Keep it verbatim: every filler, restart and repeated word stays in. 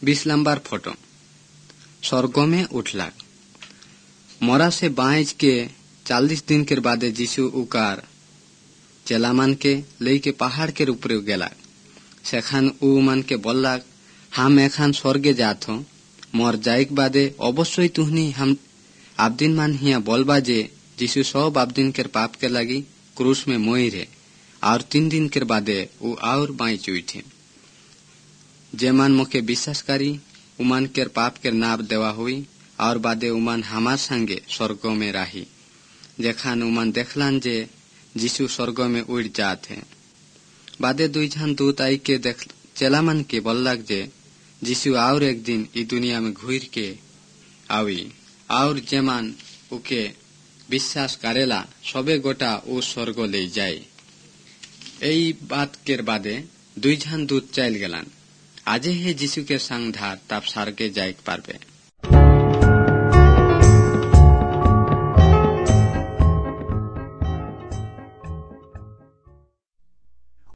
बीस number photo स्वर्ग में उठला। मरा से बाँच के चालीस दिन के बाद जीशु उकार चेला मन के लेके पहाड़ के ऊपर गेला। सेखान उ मन के बोलला, हम एखान स्वर्गे जात हो, मर जाइक बादे अवश्य तुहनी हम आबदिन मान हिया बोलबा जे जीशु सब आबदिन के पाप के लगी क्रूस में मोइरे और तीन दिन के बादे उ और बाँच उठे। जे मन मोके विश्वास करी उमान के पाप के नाप देवा हुई और बादे उमान हमार संगे स्वर्ग में राही। जेखान उमान देखलन जे जीशु स्वर्ग में उड़ जात है। बादे दुई जन दूत आई के देख चेला मन के बोललक जे जीशु और एक दिन ई दुनिया में घूर के आवी और जेमान उके विश्वास करेला सबे गोटा ओ स्वर्ग ले जाए। এই बात के बादे दुई जन दूत चल गेलन। आजे हे जीशु के संग धार तब स्वर्गे जाइक पारबे।